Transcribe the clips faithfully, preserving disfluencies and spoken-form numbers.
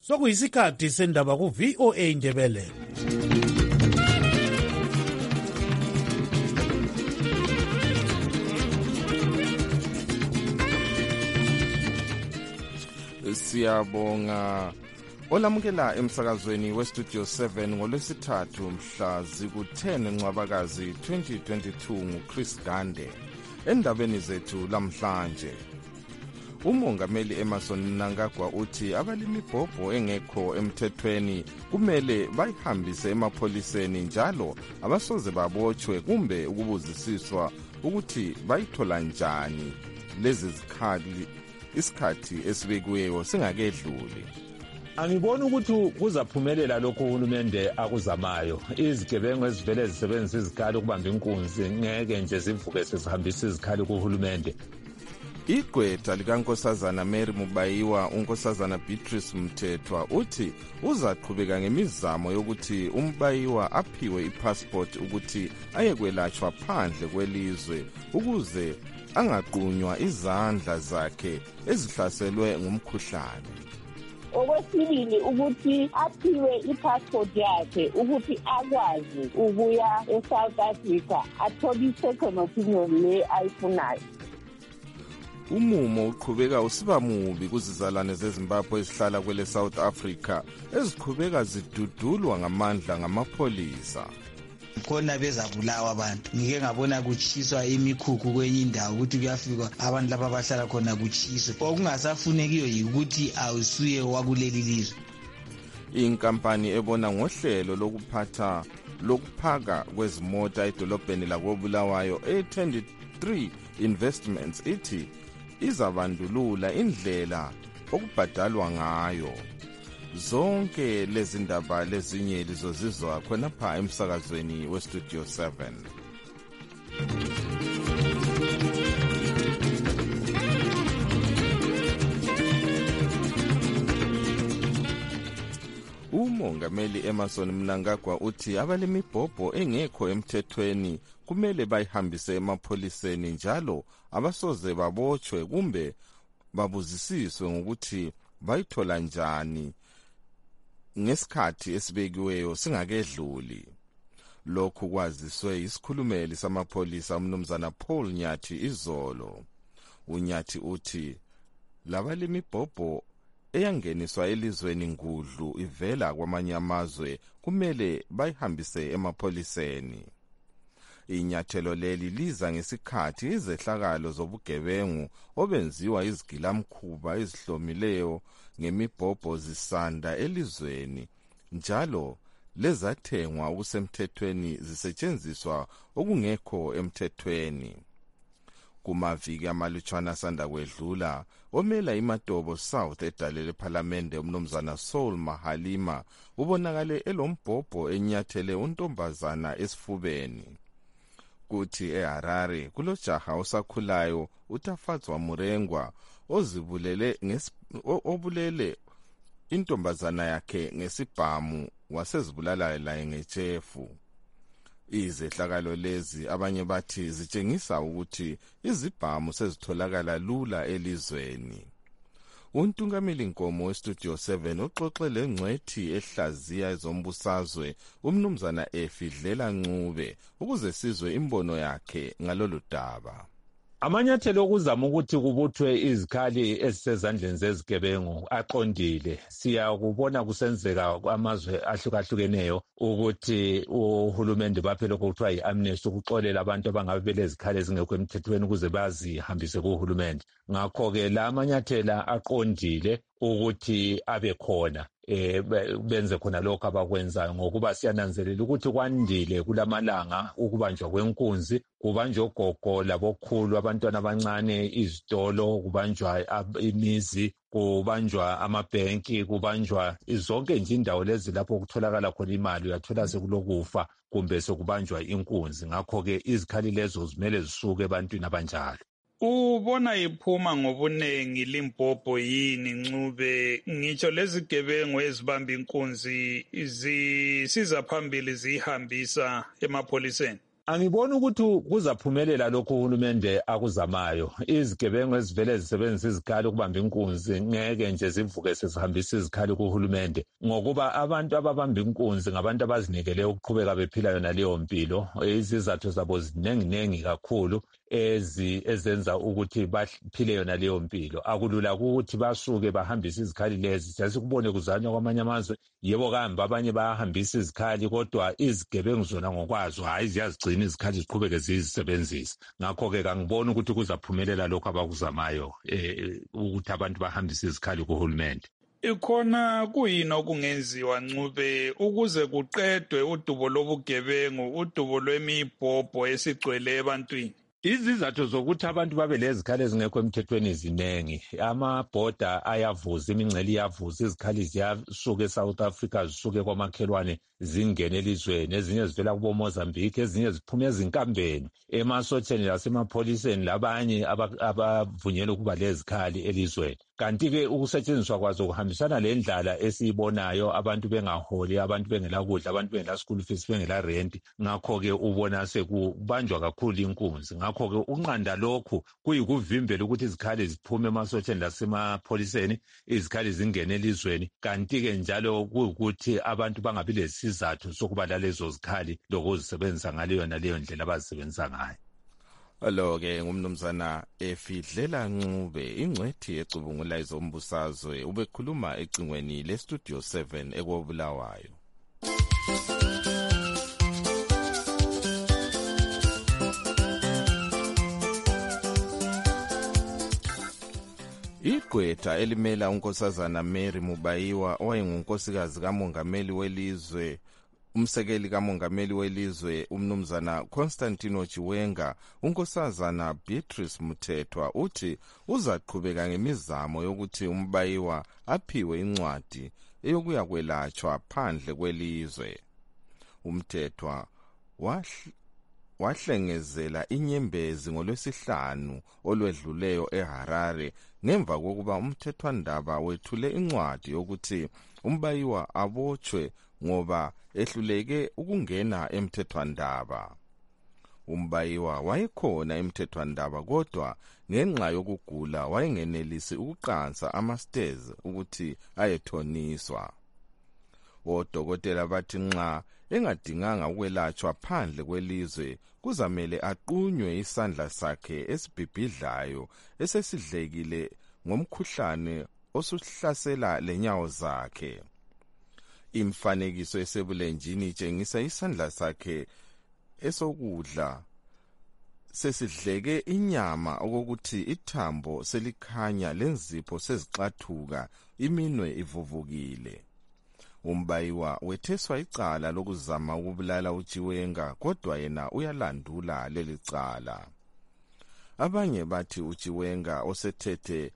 Sokuyisikhathi sendaba ku V O A Ndebele. Siyabonga olamukela emsakazweni westudio seven ngolwesithathu mhla ziku-ten Ncwabakazi twenty twenty-two nguChris Gande. Endabeni zethu lamhlanje, umongameli Emmerson Mnangagwa uthi abalimibhobho engekho emthethweni kumele bayihambise emapholiseni njalo abasoze babotshwe kumbe ukubuzisiswa ukuthi bayithola njani lezi zikhali isikhathi esibekiweyo singakedluli. Angibona ukuthi kuzaphumelela lokho uhulumende akuzamayo. Izigebengu ezivele zisebenzisa izikhali ukubamba inkunzi ngeke nje zivuke sezihambisa izikhali kuhulumende. Igqwetha likaNkosazana Mary Mubayiwa, uNkosazana Beatrice Mthethwa uthi uzaqhubeka ngemizamo yokuthi uMbayiwa aphiwe ipassport ukuthi ayekwelashwa phandle kwelizwe ukuze angaqunywa izandla zakhe ezihlaselwe ngumkhuhlane. Okwesibili ukuthi aphiwe ipassport yakhe ukuthi akwazi ukuya eSouth Africa athole i-second opinion le ayifunayo. Umumo uqhubeka usiba mubi kuzizalwane zeZimbabwe ezihlala kwele South Africa eziqhubeka zidudulwa ngamandla ngamapholisa. Khona bezabulawa abantu. Ngike ngabona kuchiswa imikhukhu kwenye indawo ukuthi kuyafika abantu laba abahlala khona kuchiswe. Okungasafunekiyo yikuthi awusuye wakuleli lizwe. Inkampani ebona ngohlelo lokuphatha lokuphaka kwezimota edolobheni lakoBulawayo A twenty-three Investments ithi izabandulula indlela okubhadalwa ngayo. Zonke lezi ndaba lezinye lizozizwa khonapha emsakazweni westudio seven. Umongameli Emmerson Mnangagwa uthi abalimibhobho engekho emthethweni kumele bayihambise emapholiseni njalo abasoze babotshwe kumbe babuzisiswe ngokuthi bayithola njani ngesikhathi esibekiweyo singakedluli. Lokhu kwaziswe isikhulumeli samapholisa umnumzana Paul Nyathi izolo. uNyathi uthi labalimibhobho eyangeniswa elizweni ngudlu ivela kwamanye amazwe kumele bayihambise emapholiseni. Inyathelo leli liza ngesikhathi izehlakalo zobugebengu obenziwa izigilamkhuba ezihlomileyo ngemibhobho zisanda elizweni njalo lezathengwa okusemthethweni zisetshenziswa okungekho emthethweni. Kumaviki amalutshwana sanda kwedlula omela iMatobo South edalele ePhalamende umnumzana Saul Mahalima ubonakale elombhobho enyathele untombazana esifubeni. Kuthi eHarare kulojaha osakhulayo uTafatswa Murengwa ozibulele obulele intombazana yakhe ngesibhamu wasezibulala laye ngechefu. Izehlakalo lezi abanye bathi zitshengisa ukuthi izibhamu sezitholakala lula elizweni. Untungameli Nkomo westudio seven uxoxe lengcwethi ehlaziya ezombusazwe umnumzana Efidlela Ncube ukuze sizwe imbono yakhe ngalolu daba. Amanyathelo okuzama ukuthi kubuthwe izikhali ezisezandleni zezigebengu aqondile. Siyakubona kusenzeka amazwe ahlukahlukeneyo ukuthi uhulumende baphela okuthiwa yi-amnesty ukuxolela abantu abangabe belezikhali ezingekho emthethweni ukuze bazihambise kuhulumende. Ngakho-ke la amanyathela aqondile ukuthi abe khona. Eh benze khona lokho abakwenzayo ngokuba siyananzelela ukuthi kwandile kulamalanga ukubanjwa kwenkunzi, kubanjwa ogogo labokhulu, abantwana abancane, izitolo, kubanjwa imizi, kubanjwa amabhenki, kubanjwa zonke nje indawo lezi lapho kutholakala khona imali uyathola sekulokufa kumbe sekubanjwa inkunzi. Ngakho-ke izikhali lezo zimele zisuke ebantwini abanjalo. Ubona iphuma ngobunengi Limpopo yini Ncube? Ngitsho lezi gebengu ezibamba inkunzi zisiza phambili zihambisa emapholiseni. Angiboni ukuthi kuzaphumelela lokho uhulumende akuzamayo. Izigebengu ezivele zisebenzisa izikhali ukubamba inkunzi ngeke nje zivuke sezihambisa izikhali kuhulumende, ngokuba abantu ababamba inkunzi ngabantu abazinikele ukuqhubeka bephila yona leyo mpilo. Izizathu zabo zinenginengi kakhulu ezi ezenza ukuthi baphile yona leyo mpilo. Akulula ukuthi basuke bahambise izikhali lezi. Sesikubone kuzanywa kwamanye amazwe, yebo kambe abanye bayahambisa izikhali, kodwa izigebengu zona ngokwazo hayi ziyazigcina izikhali ziqhubeke zizisebenzisa. Ngakho-ke kangiboni ukuthi kuzaphumelela lokho abakuzamayo eh, ukuthi abantu bahambise izikhali kuhulumende. Ikhona kuyini okungenziwa Ncube ukuze kuqedwe udubo lobugebengu, udubo lwemibhobho esigcwele ebantwini? Izizathu zokuthi abantu babe lezikhali ezingekho emthethweni zinengi. Amabhoda ayavuza, imingcele iyavuza, izikhali ziyasuka eSouth Africa zisuke kwamakhelwane zingene elizweni, ezinye zivela kubo Mozambique, ezinye ziphuma ezinkambeni, emasotheni lasemapholiseni labanye abavunyelwe ukuba lezikhali elizweni. Kanti-ke ukusetshenziswa kwazo kuhambisana le ndlala esiyibonayo, abantu bengaholi, abantu bengela kudla, abantu bengela school fees, bengela rent. Ngakho-ke ubona sekubanjwa kakhulu inkunzi. Ngakho-ke ukunqanda lokhu kuyikuvimbela ukuthi izikhali ziphume emasotheni lasemapholiseni, izikhali zingene elizweni. Kanti-ke njalo kuyukuthi abantu bangabi lesizathu sokuba lalezo zikhali lokuzisebenzisa ngaleyo naleyo ndlela abazisebenzisa ngayo. Alo-ke ngumnumzana Efidlela Ncube, ingcwethi ecubungula izombusazwe, ubekhuluma ecingweni leStudio seven ekobulawayo. Igqwetha elimela unkosazana Mary Mubayiwa owayengunkosikazi kamongameli welizwe umsekeli kamongameli welizwe umnumzana Constantino Chiwenga, unkosazana Beatrice Mthethwa uthi uzaqhubeka ngemizamo yokuthi uMbayiwa aphiwe incwadi eyokuya kwelatshwa phandle kwelizwe. Umthethwa wahlengezela inyembezi ngolwesihlanu olwedluleyo eHarare ngemva kokuba umthethwandaba wethule incwadi yokuthi uMbayiwa abotshwe ngoba ehluleke ukungena emthethwandaba. uMbayiwa wayekhona emthethwandaba kodwa ngenxa yokugula wayengenelisi ukuqansa ama-stairs ukuthi ayethoniswa. Odokotela bathi nxa engadinganga ukwelatshwa phandle kwelizwe kuzamele aqunywe isandla sakhe esibhibhidlayo esesidlekile ngomkhuhlane osuhlasela lenyawo zakhe. Imfanekiso esebulenjini itshengisa isandla sakhe esokudla sesidleke inyama okokuthi ithambo selikhanya lenzipho sezixathuka, iminwe ivuvukile. uMbayiwa wetheswa icala lokuzama ukubulala uChiwenga, kodwa yena uyalandula leli cala. Abanye bathi uChiwenga osethethe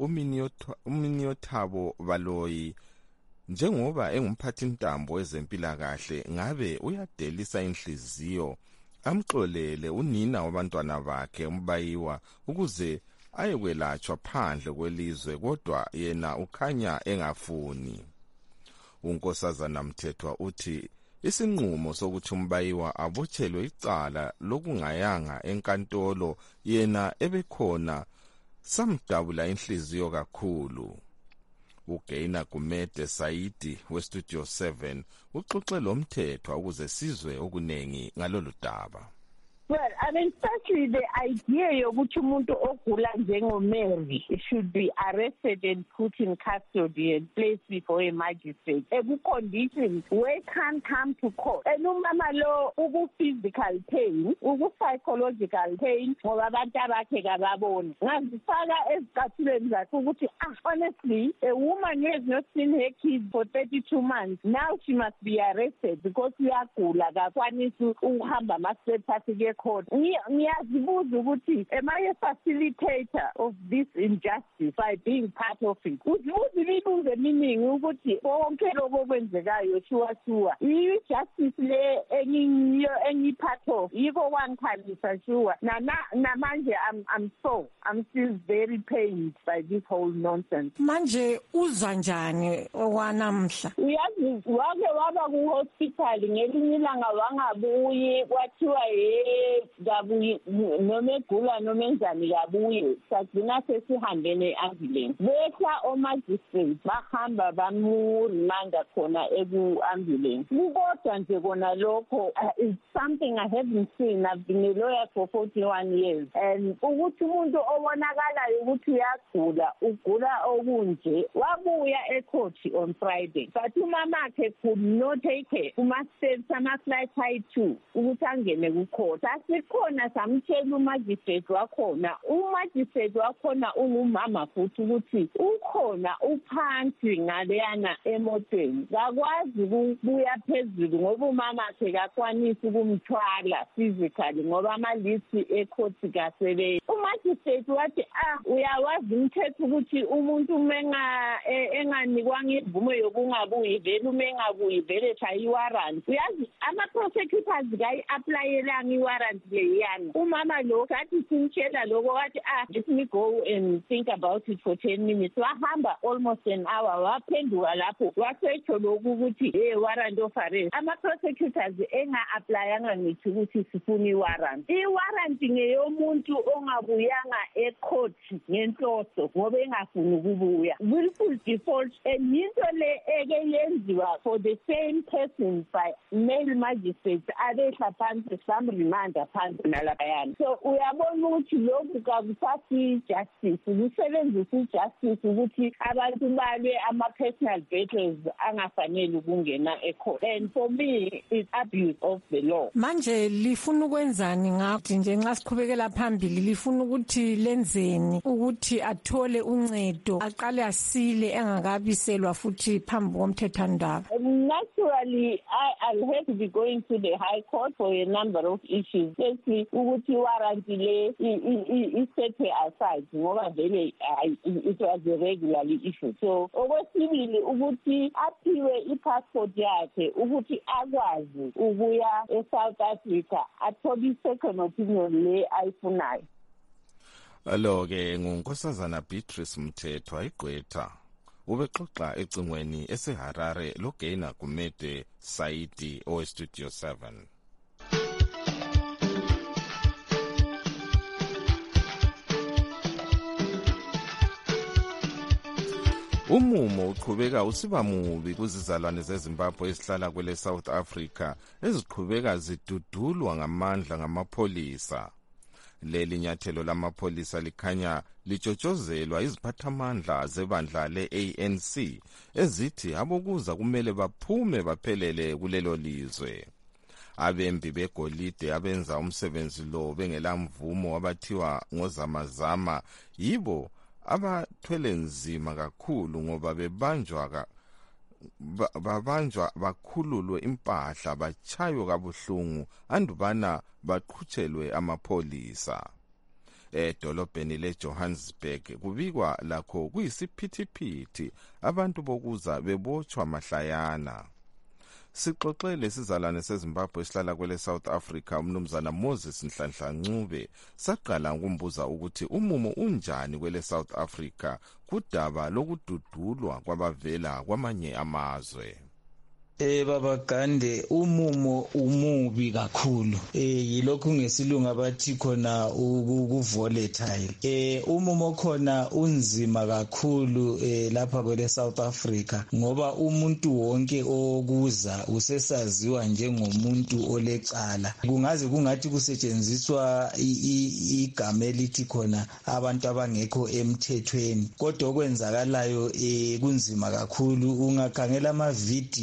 uMiniothabo Baloyi njengoba engumphathintambo wezempilakahle ngabe uyadelisa inhliziyo amxolele unina wabantwana bakhe uMbayiwa ukuze ayekwelatshwa phandle kwelizwe, kodwa yena ukhanya engafuni. Unkosazana Mthethwa uthi isinqumo sokuthi uMbayiwa abotshelwe icala lokungayanga enkantolo yena ebekhona samdabula inhliziyo kakhulu. uGaina Gumede Saidi weStudio seven uxoxe lo Mthethwa ukuze sizwe okunengi ngalolu daba. Well, I mean, firstly, the idea yokuthi umuntu ogula njengoMary should be arrested and put in custody and placed before a magistrate. Eku-conditions where can't come to court. And umama lo uku-physical pain, uku-psychological pain, ngoba abantu abakhe kababoni. Ngazifaka ezicathulweni zakhe ukuthi, ah, honestly, a woman who has not seen her kids for thirty-two months, now she must be arrested because uyagula kakwanisi ukuhamba ama-steps afike court. Ngiyazibuza ukuthi am I a facilitator of this injustice by being part of it? Uzibuza imibuzo eminingi ukuthi konke lokho okwenzekayo shuwa shuwa i-justice le engiyo engi-part of yiko kwangikhalisa shuwa namanje I'm, I'm so I'm still very pained by this whole nonsense. Manje uzwa njani okwanamhla? Uyazi wake waba ku-hospital ngelinye ilanga wangabuyi kwathiwa ye kabuyi noma egula noma enzani kabuye sagcina sesihambe ne-ambulance behla omagistrate bahamba bamurimanda khona eku-ambulance kukodwa nje kona lokho it's something I haven't seen. I've been a lawyer for forty-one years and ukuthi umuntu obonakalayo ukuthi uyagula ugula okunje wabuya ecourt on Friday but umamakhe could not take her kuma-steps ama-flight high two ukuthi angene ku-court. Asikhona samtshela umagistrate wakhona umagistrate wakhona ungumama futhi ukuthi ukhona uphansi ngaleyana emotweni kakwazi ukubuya phezulu ngoba umamakhe kakwanisi ukumthwala physically ngoba amalithi ecourt kasebenzi. Umagistrate wathi ah uyawazi umthetho ukuthi umuntu umenga enganikwanga ivume yokungabuyi vele umengabuyi vele shaya iwarrant. Uyazi ama-prosecutors kayi-aplayelanga iwarrant leyana umama lo kathi simtshela lokho wathi ah let me go and think about it for ten minutes wahamba almost an hour waphenduka lapho wasetsho lokhu ukuthi hey warrant of arrest. Ama-prosecutors enga-aplayanga ngithi ukuthi sifuna iwarrant. Iwarrant ngeyomuntu ongabuyanga ecourt ngenhloso ngoba engafuni ukubuya willful default and into le eke yenziwa for the same person by male magistrates abehla phansi samrimanda phansi nalabayana. So uyabona ukuthi lokhu kakusasi justice kusebenzisa ijustice ukuthi abantu balwe ama-personal battles angafanele ukungena ecourt and for me it's abuse of the law. Manje lifuna ukwenzani ngathi nje nxa siqhubekela phambili lifuna ukuthi lenzeni ukuthi athole uncedo aqale asile engakabiselwa futhi phambi komthethwandaba? Naturally I, I'll have to be going to the High Court for a number of issues. Firstly ukuthi warrant le isethe aside ngoba vele it was a regularly issue. So okwesibili ukuthi aphiwe i-passport yakhe ukuthi akwazi ukuya e-South Africa athole i-second opinion le ayifunayo. Alo-ke ngunkosazana Beatrice Mthethwa igqwetha ubexoxa ecingweni eseHarare loGaina Gumede Saidi oweStudio seven. Umumo uqhubeka usiba mubi kuzizalwane zeZimbabwe esihlala kwele South Africa eziqhubeka zidudulwa ngamandla ngamapholisa. Leli nyathelo lamapholisa likhanya lijotshozelwa iziphathamandla zebandla le-A N C ezithi abokuza kumele baphume baphelele kulelo lizwe. Abembi begolide abenza umsebenzi lo bengelamvumo wabathiwa ngozamazama yibo abathwele nzima kakhulu ngoba bebanjwa ka babanjwa bakhululwe impahla bachaywe kabuhlungu andubana baqhutshelwe amapholisa. Edolobheni leJohannesburg kubikwa lakho kuyisiphithiphithi abantu bokuza bebotshwa mahlayana. Sixoxele sizalwane seZimbabwe esihlala kwele South Africa umnumzana Moses Nhlanhla Ncube saqala ukumbuza ukuthi umumo unjani kwele South Africa kudaba lokududulwa kwabavela kwamanye amazwe. Eh baba Gande umumo umubi kakhulu eh yilokhu ngesilungu abathi khona ukuvolatile eh umumo khona unzima kakhulu eh lapha kwele South Africa ngoba umuntu wonke okuza usesaziwa njengomuntu olecala kungaze kungathi kusetshenziswa igama elithi khona abantu abangekho emthethweni kodwa okwenzakalayo eh kunzima kakhulu ungakhangela ama video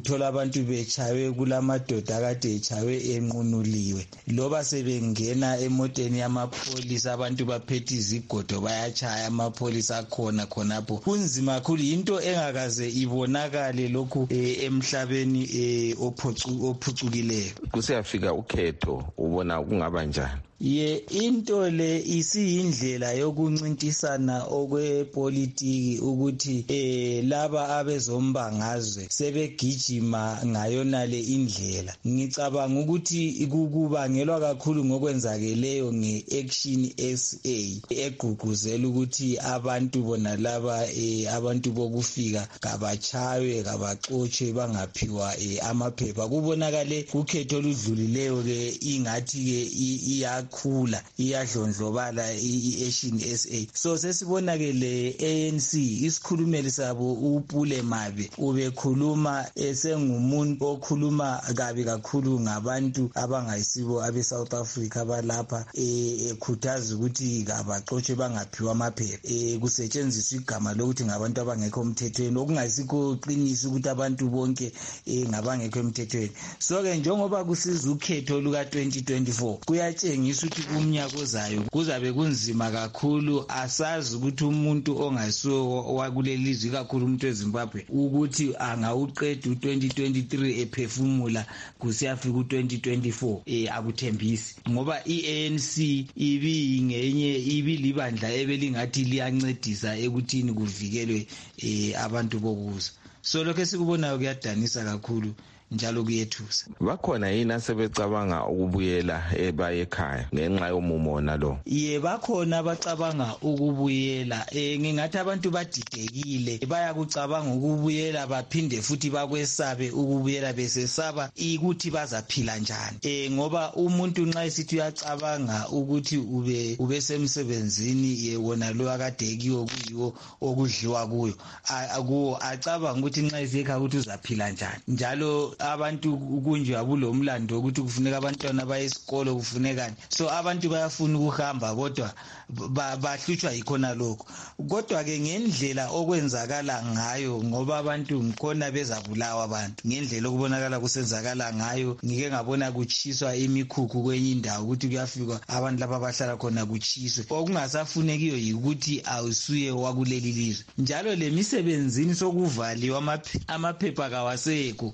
uthola abantu bechawe kulamadoda akade echawe enqunuliwe, loba sebengena emoteni yamapholisa abantu baphethe izigodo bayachaya amapholisa khona khonapho. Kunzima kakhulu, into engakaze ibonakale lokhu eh, emhlabeni eh, ophucukileyo. Kusiyafika ukhetho, ubona kungaba njani? Ye into le isiyindlela yokuncintisana okwepolitiki ukuthi eh laba abezombangazwe sebegijima ngayona le indlela. Ngicabanga ukuthi kukubangelwa kakhulu ngokwenzakeleyo ngeAction S A egqugquzela ukuthi abantu bona laba eh abantu bokufika kabachawe kabaxotshe bangaphiwa eh amaphepha. Kubonakale kukhetho oludlulileyo ke ingathi ke iya khula iyadlondlobala i-Action S A. So sesibona ke le A N C isikhulumeli sabo uPule Mabe ubekhuluma esengumuntu okhuluma kabi kakhulu ngabantu abangayisibo abe South Africa abalapha ekhuthaza ukuthi abaxotshe bangaphiwa amaphepha eh kusetshenziswa igama lokuthi ngabantu abangekho emthethweni, okungayisikho qiniso ukuthi abantu bonke ngabangekho emthethweni. So ke njengoba kusiza ukhetho luka twenty twenty-four kuyatshengisa ukuthi kumnyaka ozayo kuzabe kunzima kakhulu. Asazi ukuthi umuntu ongasiwo wakulelizwe kakhulu umuntu weZimbabwe ukuthi angawuqeda u-twenty twenty-three ephefumula kusiyafika u-twenty twenty-four eh akuthembisi, ngoba i-A N C ibingenye ibilibandla ebelingathi liyancedisa ekuthini kuvikelwe eh abantu bokuza. So lokho esikubonayo kuyadanisa kakhulu njalo kuyethusa. Bakhona yini asebecabanga ukubuyela ebaye ekhaya ngenxa yomumo nalo? Ye bakhona abacabanga ukubuyela. Eh ngingathi abantu badidekile bayakucabanga ukubuyela baphinde futhi bakwesabe ukubuyela besesaba ukuthi bazaphila njani. Eh ngoba umuntu nxa esithi uyacabanga ukuthi ube ubesemsebenzini yewona lo akadekiyo kuyiwo okudliwa kuyo akuwo acabanga ukuthi nxa eseka ukuthi uzaphila njani. Njalo abantu kunje abulomlando ukuthi kufuneka abantwana bayesikolo kufunekani. So abantu bayafuna ukuhamba kodwa bahlutshwa yikhona lokho. Kodwa ke ngendlela okwenzakala ngayo, ngoba abantu ngikhona bezabulawa abantu ngendlela okubonakala kusenzakala ngayo, ngike ngabona kuchiswa imikhukhu kwenye indawo ukuthi kuyafika abantu laba abahlala khona kuchiswe. Okungasafunekiyo yikuthi awusuye wakuleli lizwe. Njalo lemisebenzini sokuvaliwa amaphepha kawasekho.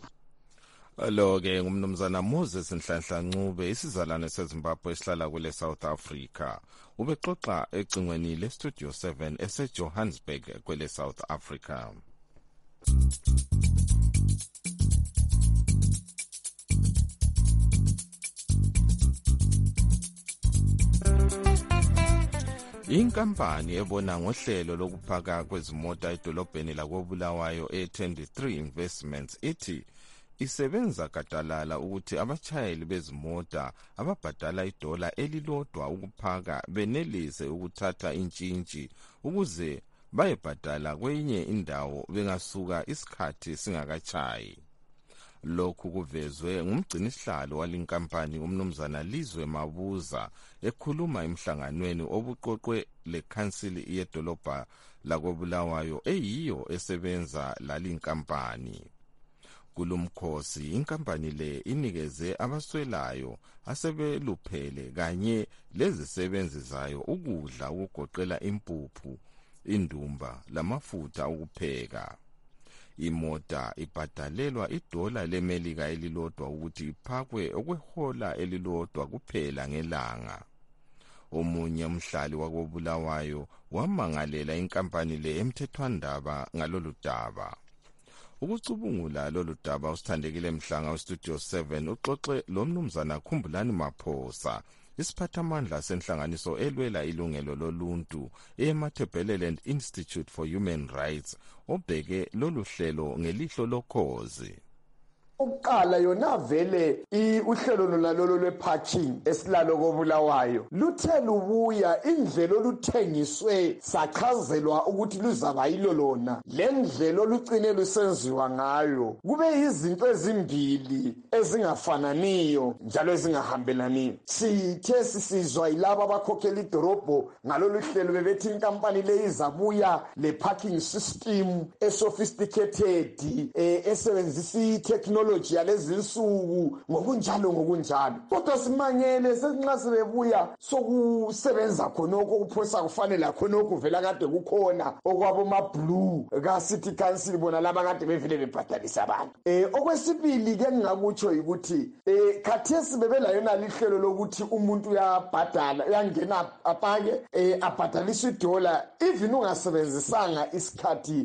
Lo-ke ngumnumzana Moses Nhlanhla Ncube, isizalwane seZimbabwe esihlala kule South Africa. Ubexoxa ecingweni le-Studio seven ese-Johannesburg kwele South Africa. Inkampani ebona ngohlelo lokuphaka kwezimota edolobheni lakoBulawayo e-twenty-three Investments ithi isebenza gadalala ukuthi abachayeli bezimota ababhadala idola elilodwa ukuphaka benelise ukuthatha intshintshi ukuze bayebhadala kwenye indawo bengasuka isikhathi singakachayi. Lokhu kuvezwe ngumgcinisihlalo walinkampani umnumzana Lizwe Mabuza ekhuluma emhlanganweni obuqoqwe lekhansili yedolobha lakoBulawayo eyiyo esebenza lalinkampani. Kulumkhosi inkampani le inikeze abaswelayo asebeluphele kanye lezisebenzi zayo ukudla ukugoqela impuphu, indumba lamafutha ukupheka. Imota ibhadalelwa idola leMelika elilodwa ukuthi iphakwe okwehola elilodwa kuphela ngelanga. Omunye umhlali wakoBulawayo wamangalela inkampani le emthethwandaba ngalolu daba. Ukucubungula lolu daba usithandekile Mhlanga weStudio seven uxoxe lo mnumzana Khumbulani Maphosa, isiphathamandla senhlanganiso elwela ilungelo loluntu eMatabeleland Institute for Human Rights, obheke lolu hlelo ngelihlo lokhozi. Ukuqala yona vele uhlelo lolalo lweparking esilalo koBulawayo luthe lubuya indlela oluthengiswe sachazelwa ukuthi luzaba yilo lona lendlela olucine lusenziwa ngayo kube izinto ezimbili ezingafananiyo njalo ezingahambelaniyo. Sithe sisizwa yilabo abakhokhela idorobho ngalolu hlelo bebethi inkampani le izabuya le parking system esophisticated eh, esebenzisa itechnology yalezi insuku ngokunjalo ngokunjalo. Kodwa simangele sesinxa sebebuya sokusebenza khonoko kuphosa kufanele khonoko vela kade kukhona okwabo ma blue ka city council bona laba kade bevele bebhadalisa abantu. Eh okwesibili ke ngingakutsho ukuthi eh khathesi bebela yona lihlelo lokuthi umuntu uyabhadala uyangena apake eh abhadalisa idola even ungasebenzisanga isikhathi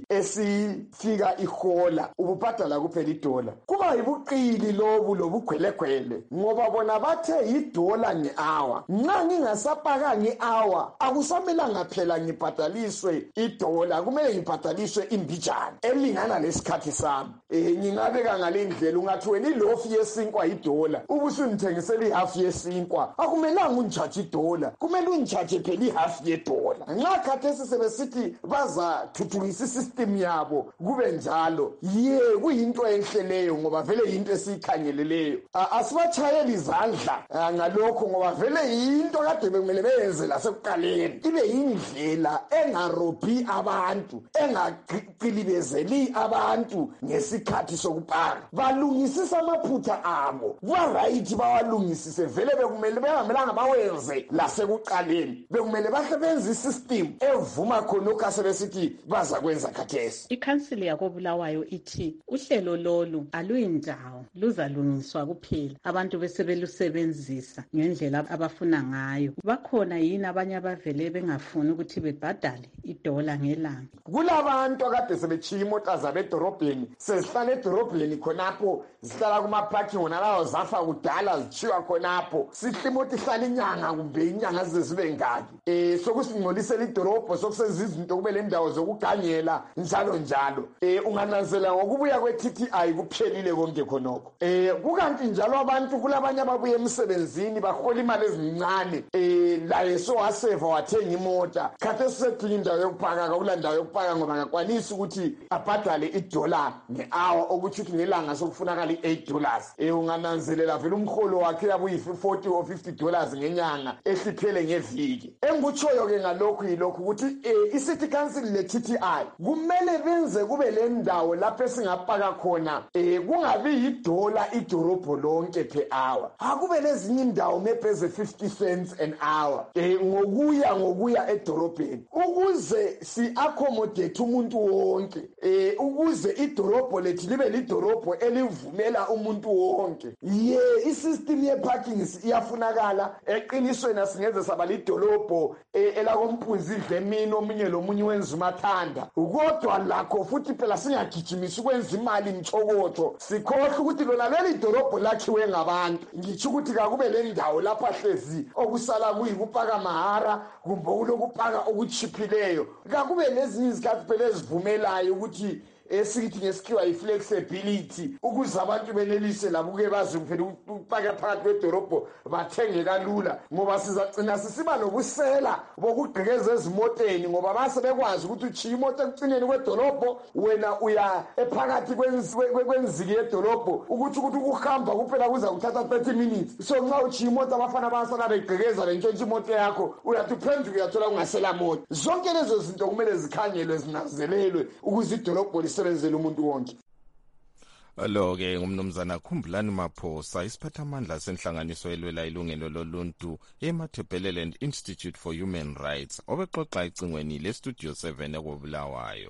esifika ihola ububhadala kuphela idola. Kuba yibuqili lobu lobugwelegwele ngoba bona bathe idola ngehour nxa ngingasapaka ngehour akusamelanga phela ngibhadaliswe idola kumele ngibhadaliswe imbijana elingana lesikhathi sami. Eh ngingabeka ngalendlela ungathi wena ilofu yesinkwa idola ubusungithengisela ihalf yesinkwa akumelanga unjudge idola kumele unjudge phela ihalf yedola. Nxa khathesi sebesithi baza thuthukisa isystem yabo kube njalo ye kuyinto enhleleyo ngoba vele yinto esiyikhangeleleyo. Asibatshayeli izandla ngalokho ngoba vele yinto kade bekumele beyenze lasekuqaleni ibe yindlela engarobhi abantu engaqilibezeli abantu ngesikhathi sokupaka. Balungisisa amaphutha abo barayithi bawalungisise vele bekumele bengamelanga bawenze lasekuqaleni bekumele basebenze isystem evuma khonokho asebesithi baza kwenza khathesi. Ikhansili yakoBulawayo ithi uhlelo lolu aluyindawo luzalungiswa kuphela abantu besebelusebenzisa ngendlela abafuna ngayo. Bakhona yini abanye abavele bengafuni ukuthi bebhadale idola ngelanga? Kulabantu akade sebechiya imota zabo edorobheni sezihlala edorobheni khonapho zihlala kuma parking wona lawo zafa kudala zichiwa khonapho sihle imota ihlala inyanga kumbe inyanga zizibe ngaki. Eh sokusingcolisela idorobho sokusenza izinto kube le ndawo zokugangela njalo njalo. Eh ungananzela ngokubuya kwe-T T I kuphelile konke khonokho. Eh kukanti njalo abantu kulabanye ababuye emsebenzini bahola imali ezincane eh la yeso waseva wathenga imota khathesi sedinga indawo yokupaka akulandawo yokupaka ngoba ngakwanisa ukuthi abhadale idola ngehour ukuthi ngelanga sokufunakala i-eight dollars. Eh ungananzelela vele umholo wakhe yabuyi forty or fifty dollars ngenyanga ehliphele ngeviki. Engikutshoyo ke ngalokho yilokho ukuthi eh i-City Council le-T T I kumele benze kube le ndawo lapho esingapaka khona eh kungabi yidola idorobho lonke per hour. Akube lezinye indawo mebeze fifty cents an hour eh ngokuya ngokuya edorobheni ukuze si accommodate umuntu wonke eh ukuze idorobho lethi libe lidorobho elivumela umuntu wonke. Ye isystem ye parking iyafunakala eqinisweni asingeze saba lidolobho elakompunzi idlemini omunye lomunye wenza umathanda kodwa lakho futhi phela singagijimisa ukwenza imali imchokotho sikhohle ukuthi lona leli dorobho lakhiwe ngabantu. Ngitsho ukuthi kakube le ndawo lapha hlezi okusala kuyikupaka mahara kumbe kulokupaka okuchiphileyo kakube lezinye izikhathi phela ezivumelayo ukuthi esithi ngesikhiwa i-flexibility ukuze abantu benelise labuke bazi phela ukupaka phakathi kwedorobho bathenge kalula ngoba sizagcina sisiba nobusela bokugqekeza ezimoteni ngoba base bekwazi ukuthi uchiya imoto ekucineni kwedorobho wena uya ephakathi kwenziki yedorobho ukuthi ukuthi ukuhamba kuphela kuza kuthatha thirty minutes. So nxa uchiya imoto abafana basala begqekeza bentshontsha imoto yakho uyathi uphenduka uyathola kungasela moto. Zonke lezo zinto kumele zikhangelwe zinazelelwe ukuze idorobho sebenzela umuntu wonke. Lo ke ngumnumzana Khumbulani Maphosa isiphathamandla senhlanganiso elwela ilungelo loluntu eMatabeleland Institute for Human Rights obexoxa icingweni le Studio seven ekoBulawayo.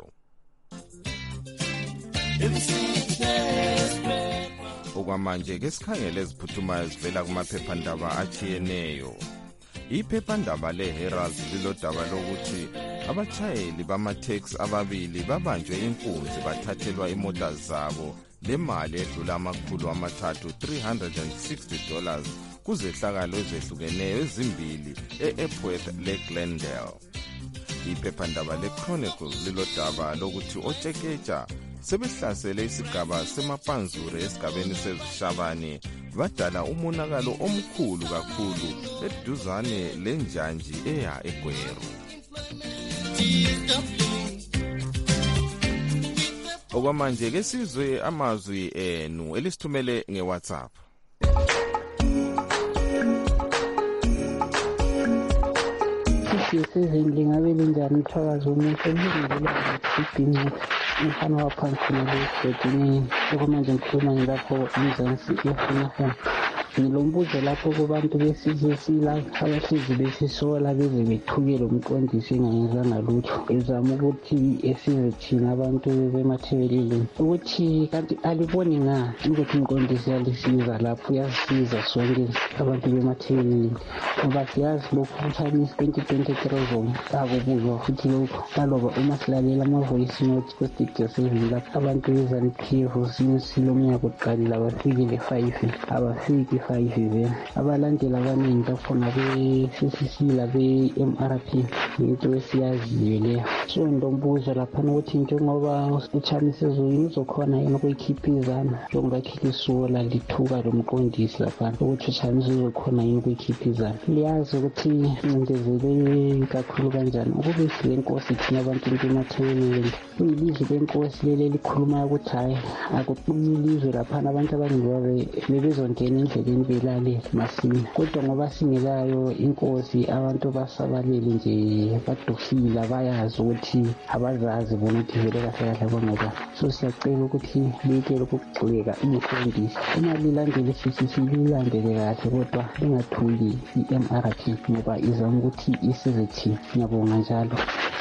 Okwamanje ke sikhangele eziphuthumayo ezivela kumaphephandaba achiyeneyo. Iphephandaba leHerald lilodaba lokuthi abachayeli bama-taxi ababili babanjwe inkunzi bathathelwa imota zabo lemali edlula amakhulu amathathu three hundred sixty dollars kuzehlakalo ezehlukeneyo ezimbili e-Epworth le-Glendale. Iphephandaba le-Chronicle lilodaba lokuthi oTsheketsha sebehlasele isigaba semapanzure esigabeni sezishabane badala umonakalo omkhulu kakhulu eduzane lenjanji eya eGweru. Okwamanje ke sizwe amazwi enu elisithumele ngeWhatsApp. Sizindli ngabe linjani mthakazi omuhle ngibingelela ngidinga umfana waphansi nalesibhedini okwamanje ngikhuluma ngilapho eMzansi eFunafuna. Ngilombuzo lapho kubantu besizwe sila abahlezi besisola beze bethukele umqondisi engayenzanga lutho. Ezama ukuthi esize thina abantu bemathebeleleni ukuthi kanti aliboni nga ukuthi umqondisi alisiza lapho uyasiza sonke abantu bemathebeleleni ngoba siyazi lokhu Chinese twenty twenty-three zone akubuzwa futhi lokho kaloba uma silalela ama-voice note kwestudio seven lapho abantu bezaniphiwo sinisilo umnyaka oqalile abafikile five abafiki five vele abalandela abaningi lapho ngabe-C C C labe-M R P into esiyaziyo leyo. So ndombuzo lapha ukuthi njengoba uChamisa Zulu uzokhona yena ukuyikhipha izana njengobakhipha isola lithuka lomqondisi lapha ukuthi uChamisa uzokhona yena ukuyikhipha izana. Liyazi ukuthi incindezele kakhulu kanjani ukube silenkosi thina abantu emathebeleleni kuyilizwe lenkosi leli likhuluma ukuthi hayi akuqinile ilizwe lapha abantu abaningi bebezongena endleleni belale masinya kodwa ngoba singelayo inkosi abantu basabalele nje badofile bayazi ukuthi abazazi bona ukuthi vele kahle kahle bongoba. So siyacela ukuthi likele ukugxeka umqondisi uma lilandele isisi lilandele kahle kodwa lingathuli i-M R P ngoba izama ukuthi isize thina. Ngiyabonga njalo.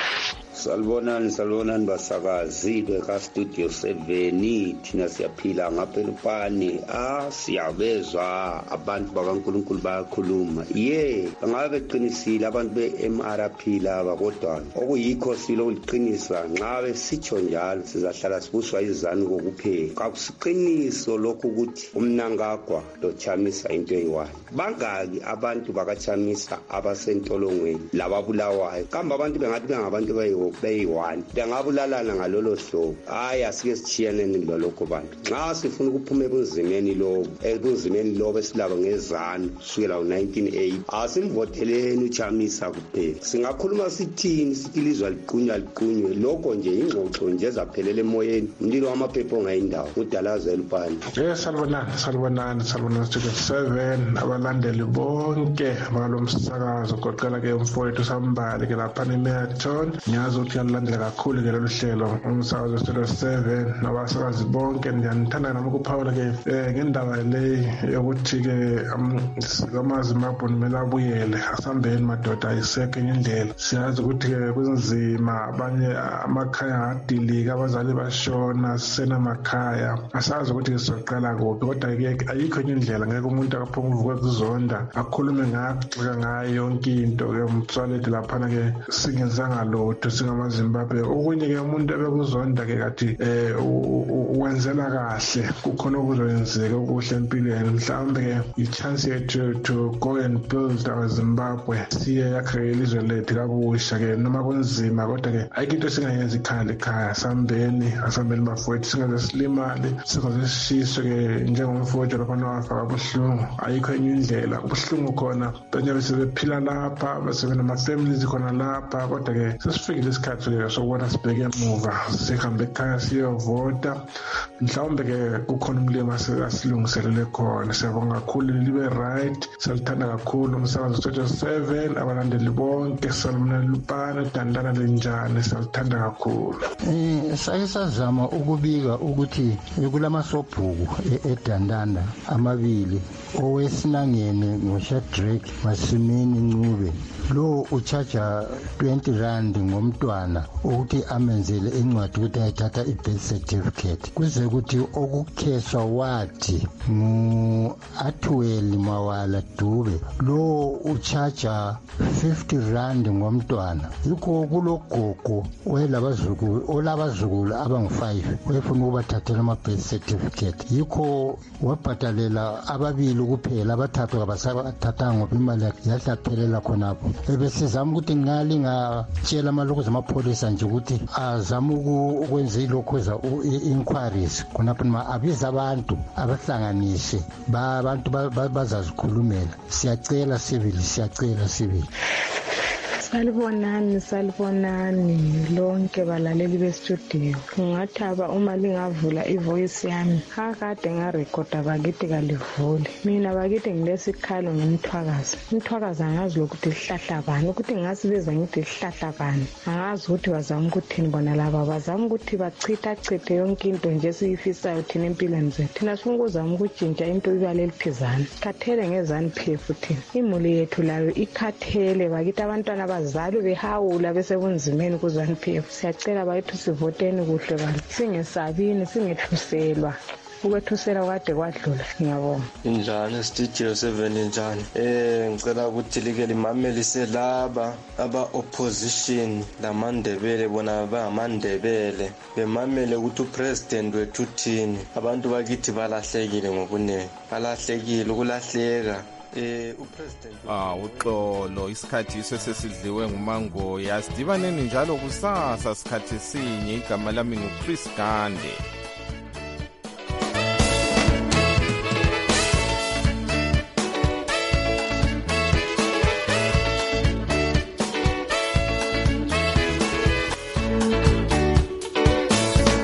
Salibonani salibonani basakazi beka studio seven thina siyaphila ngaphelupani ah siyabezwa abantu bakaNkulunkulu bayakhuluma ye bangabe beqinisile abantu be-M R P laba kodwa okuyikho silo uliqinisa nxa besitsho njalo sizahlala sibuswa izanu kokuphela kakusiqiniso lokhu ukuthi umnangagwa lo Chamisa into eyiwani bangaki abantu bakaChamisa abasentolongweni lababulawayo kambe abantu bengathi bengabantu bayiwo bayi-one bengabulalana ngalolo hlobo hayi asike sithiyaneni lolokho bantu nxa sifuna ukuphuma ebunzimeni lobo ebunzimeni lobo esilabo ngezanu kusukela ngo-nineteen eighty asimvoteleni uChamisa kuphela singakhuluma sithini sithi ilizwe liqunywa liqunywe lokho nje ingxoxo nje ezaphelela emoyeni umlilo wamaphepha ongayindawo udalaza elupani. Yes, salibonani salibonani salibonani studio seven abalandeli bonke balomsakazo goqela ke umfowethu Sambali ke lapha eMarathon ngiyazi ukuthi uyalandela kakhulu ke lolu hlelo umsakazo studio seven nabasakazi bonke ngiyanithanda nami ukuphawula ke ngendaba le yokuthi ke amaZimbabwe kumele abuyele asambeni madoda ayisekho indlela siyazi ukuthi ke kunzima abanye amakhaya adilika abazali bashona sena makhaya asazi ukuthi sizoqala kuphi kodwa ke ayikho indlela ngeke umuntu akaphuma uvuke kuzonda akhulume ngagxeka ngayo yonke into ke umtswaledi lapha ke singenzanga lutho singamaZimbabwe okunye ke umuntu ebekuzonda ke kathi eh wenzela kahle kukhona okuzoyenzeka okuhle empilweni mhlawumbe ke i-chance yethu to go and build our Zimbabwe siye yakhele ilizwe lethu kabusha ke noma kunzima kodwa ke ayikho into singayenza ikhaya lekhaya sambeni asambeni bafowethu singaze silimale singaze sishiswe ke njengomfowethu lapha nawafaka ubuhlungu ayikho enye indlela ubuhlungu khona banye besebephila lapha besebenama-families khona lapha kodwa ke sesifikile isikhathi ke sokubona sibheke emuva sihambe ekhaya siyovota mhlawumbe ke kukhona umlimo asilungiselele khona siyabonga kakhulu libe right salithanda kakhulu umsakazo studio seven abalandeli bonke Salmon Lupane Dandana lenjani salithanda kakhulu. Eh sayisazama ukubika ukuthi kulamasobhuku eDandana amabili owesinangene ngoShadrack Masimini Ncube lo uchaja twenty rand ngomntwana ukuthi amenzele incwadi ukuthi ayithatha i-birth certificate kuze ukuthi okukheswa wathi ngu Atwell Mawala Dube lo uchaja fifty rand ngomntwana. Yikho kulogogo welabazukulu olabazukulu abangu-five wefuna ukubathathela ama-birth certificate. Yikho wabhadalela ababili kuphela, abathathu kabasabathathanga ngoba imali yahlaphelela khonapho. Ebesizama ukuthi ngalingatshela amalokozi amapholisa nje ukuthi azama ukwenza ilokhoza i-inquiries khonapho noma abiza abantu abahlanganise abantu bazazikhulumela. Siyacela sibili, siyacela sibili. Salibonani, salibonani lonke balaleli bestudio. Ngingathaba uma lingavula ivoice yami. Akade ngarekhoda bakithi kalivule. Mina bakithi ngilesikhalo ngomthwakazi. Umthwakazi angazi lokuthi sihlahla bani, ukuthi ngasibiza ngithi sihlahla bani. Angazi ukuthi bazama ukuthini bona laba, bazama ukuthi bachitha chithe yonke into nje siyifisayo thina empilweni zethu. Thina sifuna ukuzama ukutshintsha into ibale liphezana. Khathele ngezani phe futhi. Imuli yethu layo ikhathele bakithi abantwana bazali behawula besebunzimeni kuzani P F. Siyacela bayethu sivoteni kuhle bantu, singesabini singethuselwa ukwethusela kade kwadlula. Ngiyabonga. Injani studio seven injani? Eh ngicela ukuthi like limamelise laba aba opposition lamandebele bona bangamandebele bemamele ukuthi upresident wethu uthini. Abantu bakithi balahlekile ngobunene, balahlekile ukulahleka. Eh upresident ah uxolo isikhathi sesidliwe ngumango. Yasidibaneni njalo kusasa sikhathi sinye. Igama lami nguChris Gande.